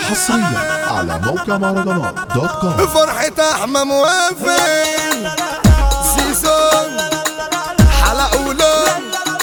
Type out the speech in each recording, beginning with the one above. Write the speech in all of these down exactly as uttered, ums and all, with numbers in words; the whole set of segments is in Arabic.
حصريا على موقع مهرجانات دوت كوم. فرحة احمى موافق سيزون حلقة ولون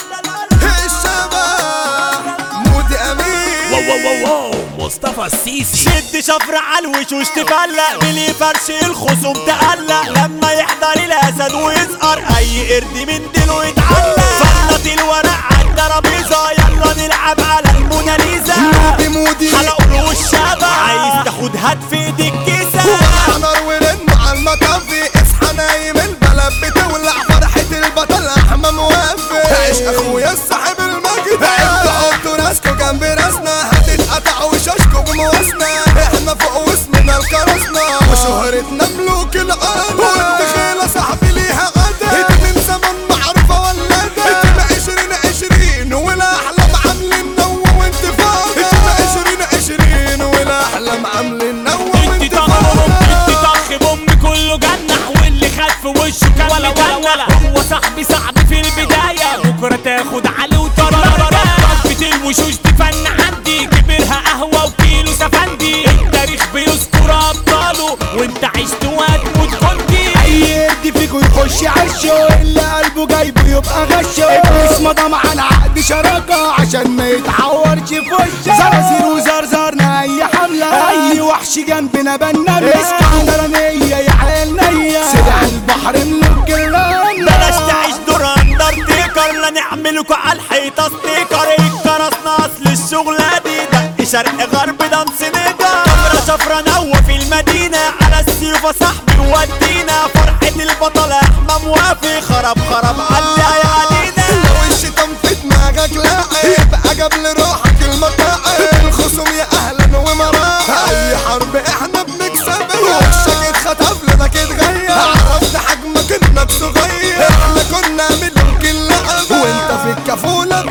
الشباب مودي امين واو واو واو مصطفى السيسي. شد شفر على الوشوش تفلق بلي فرش الخصوم تقلق لما يحضر الاسد ويزقر اي قرد من ديله يتعلق. فلت الورق على الترابيزه يلا نلعب على الموناليزا. مودي مودي حلقوا له الشبع عايز تاخد هات في ايدك كيسه. وحضر ورن على المطافي اصحى نايم البلد بتولع فرحة البطل احمى موافق. عيش اخويا الصاحب المجد انتوا حطوا راسكوا جنب راسنا هتتقطع وشاشكوا بمواسنا. احنا فوق واسمنا الكرسنا وشهرتنا ملوك الارض والدخيلة صاحبي ليها غدا. انت من زمان معروفة ولاده انت بعشرين عشرين والاحلام عاملين نو وانت فاضي. انت بعشرين عشرين والاحلام عاملين نو وانت فاضي. انت طخ بوم كله جنح واللي خد في وشه كان ولا ولا ولا. هو صاحبي صعب في البداية بكرة تاخد عليه وطرارة. ضربة الوشوش تفن عندي كبرها قهوة وكيلو سفندي. التاريخ بيذكر أبطاله وانت عشت وهتموت كنتي. اي قرد فيكو يخش عشه اللي قلبه جايبه يبقى غشه. ابليس مضى على عقد شراكة عشان ما يتعورش في وشه. زرازير وزرزرنا اي حملة اي وحش جنبنا بنرمس. اسكندرانية يا عيال نية سرع البحر ملوك الرملة. بلاش تعيش دور اندرتيكر لا نعملكوا على الحيطة ستيكر. الكرسنا اصل الشغلة دي دق شرق غرب دمس نيجر. شفرة شفرة نوة في المدينة على السيوفة صاحبي ودينا. فرحة البطل احمى موافق خرب خرب علي علينا. لو الشيطان في دماغك لاعب بقى قبل روحك المطاعب. الخصوم يا اهلا ومراحب اي حرب احنا بنكسب. وشك اتخطف لك اتغير عرفت حجمك انك صغير. احنا كنا ملوك اللعب وانت في الكفولة.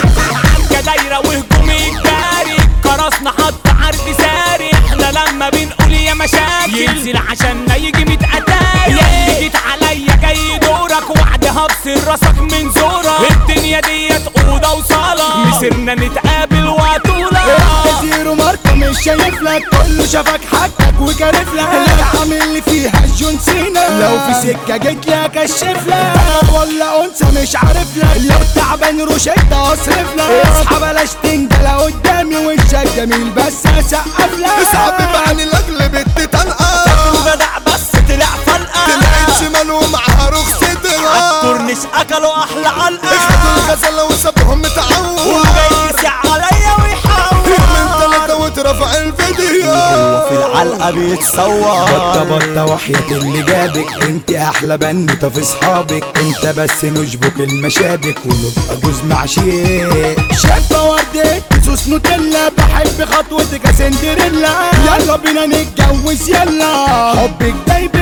كدايرة وهجوم الجاري كرسنا حط عرض ساري. احنا لما بنقول يا مشاكل ينزل عشان يجي ميت اتاري. ياللي جيت عليا جاي دورك وعد هبصر راسك من زورك. الدنيا ديت اوضه وصاله مسيرنا نتقابل وطوله. زيرو ماركة مش شايف لك كله شافك حقك وكارف لك. اللي عامل لي فيها جون سينا لو في سكة جيت لك اشف لك. ولا انثى مش عارف لك لو تعبان روشك اصرف لك. اصحى بلاش تنجل قدامي وشك جميل بس هسقف لك. صعب بعلي لاجل بنت طلقة بدع بس طلع فلقه. طلعت شمال ومعها رخصتها. عالكورنيش اكلوا احلى علقه. خدوا الغزالة وسابهم متعود وجاي يسع عليا ويحاول من تلاتة واترفع الفيديو. في العلقة بيتصور بطة بطة وحياة اللي جابك. انت احلى بنوتة في صحابك. انت بس نشبك المشابك ونبقى جوز مع شيء. شابة وردة سوس نوتيلا بحب خطوتك يا سندريلا. يلا بينا نتجوز يلا حبك جايب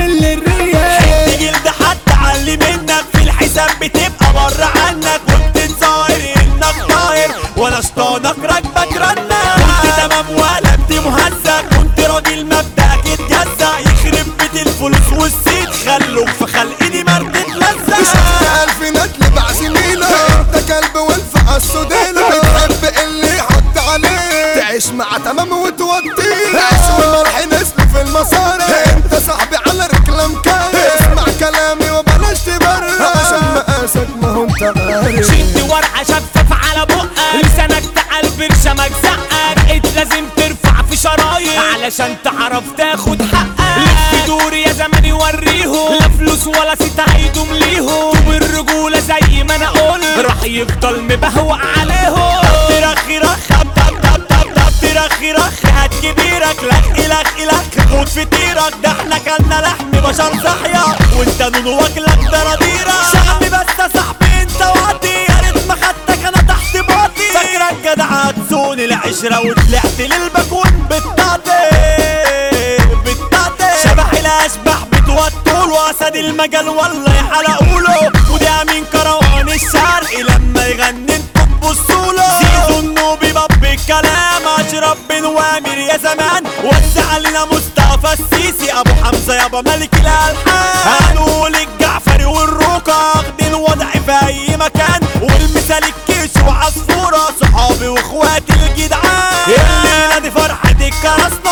للريال. جلد حتى علي منك في الحساب بتبقى بره عنك. وبتتظاهر انك طاهر ولا شطانك راكبك رنك. كنت تمام ولا انت مهزك كنت راجل مبدأك اتجزأ. يخرب بيت الفلوس والسيد خلوك في خلقني مرد تلزق. شفت الفينات لبع زميلة انت كلب والفقة السوديلة. بتحب اللي يحط عليك تعيش مع تمام وتوديه. عيش وملح نسل في المصاري. انت صاحبي على رجلة كاي. اسمع كلامي وبلاش تبرر عشان مقاسك ما هو انت غاري. شد ورقة شفاف على بقك لسانك تعال برشمك زقك. انت لازم ترفع في شرايط علشان تعرف تاخد حقك. لف دوري يا زمان وريهم لا فلوس ولا ست هيدوم ليهم. طوب الرجولة زي ما انا قلت راح يفضل مبهوق عليهم. ترخي رخ طب طب طب طب ترخي رخ هات كبيرك لخ لخ لخ خد في طيرك. ده احنا كلنا لحم بشر صحية وانت نون واكلك دراديرة. شعبي بس يا صاحبي انت واطي يا ريت ما خدتك انا تحت باطي. فاكرك جدع هتزون العشرة وطلعت للبكون بالتعطي بالتعطي. شبح الاشباح بتوتر واسد المجال والله يحلقوله. ودي امين كروان الشرقي لما يغني انتوا تبصوله. زيزو النوبي باب الكلام اشرف بن وامر يا زمان. وسع علينا مصطفى السيسي ابو حمزة يابا ملك الالحان. هنقول الجعفري والروكا واخدين وضع في اي مكان. والمثال الكيش وعصفورة صحابي واخواتي الجدعان. الليلة دي فرحة الكرسنا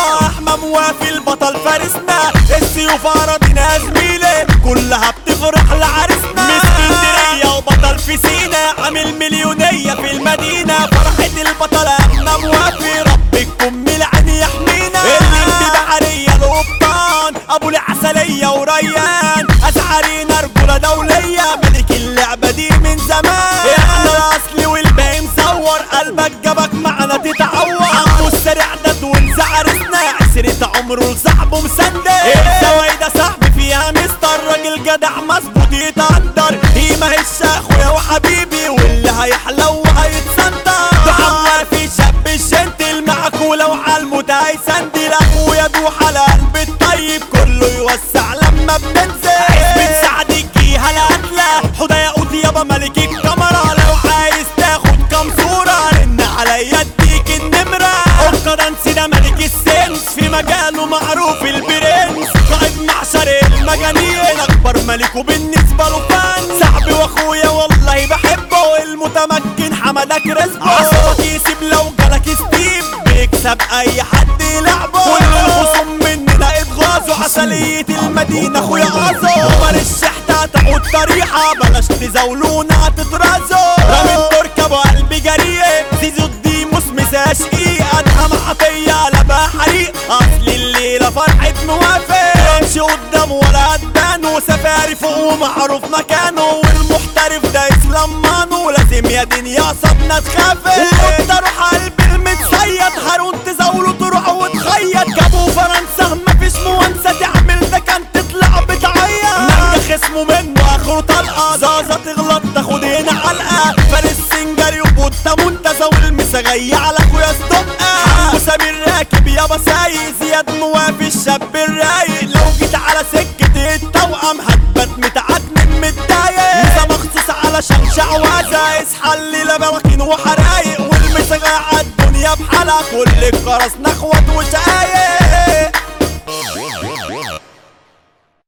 البطل احنا موافي ربك ام العين يحمينا اللي بحرية القبطان ابو العسلية وريان ازعرينا رجولة دولية ملك اللعبة دي من زمان احنا الاصلي والباقي مصور قلبك جابك معنا تتعور عمو السريع ده وانزع عرسنا عسرة عمره لصاحبه مسندل الزوايدة صاحبي فيها مستر راجل جدع مظبوط يتقدر دي ماهيش اخويا وحبيبي واللي هيحلو هيتسنطر دعم في شاب الجنتل معاك ولو عالموت هيسندل اخويا دوح على قلب الطيب كله يوسع لما بننزل عزبة سعد الجيهة القتلة حوده ياقوت يابا ملك الكاميرا لو عايز تاخد كام صورة رن عليا اديك النمرة القدنسي ده ملك السنس في مجاله معروف البرنس قائد معشر المجانين اكبر ملك وبالنسبة له فن صاحبي واخويا والله بحبه المتمكن حمدك رزقه عصبك يسيب لو جالك ستيب بيكسب اي حد يلعبه كل الخصوم مننا اتغاظوا عسلية المدينة اخويا قاصو عمر الشحتة تاخد طريحة بلاش تزاولونا تترازوا رامي التركة ابو قلبي جريء زيزو الديموس مساش ايه ادهم عطية لبا حريق اصل الليلة فرحة موافق يمشي قدام ولا قدان وسفاري فوق ومعروف مكانه والمحترف ده اسلام مانو لازم يا دنيا صبنا تخافي وانت روح قلبي المتسيد هارون تزاوله تروح وتخيط جابوا فرنسا مفيش موانسة تعمل ده كان تطلع بتعيط نجح اسمه منه اخره طلقة زازة تغلط تاخد هنا علقة فارس سنجري وبوتا منتزه والمسغية على اخويا استبقى حمو سمير راكب يابا سايق زياد موافي الشاب الرايق لو جيت على سكة التوأم هتبات متعكنن متضايق ميزة مخصوص علشان شعوذة اصحى الليلة براكين وحرايق والمسغة عالدنيا بحالها كل الجرس نخوت وشقايق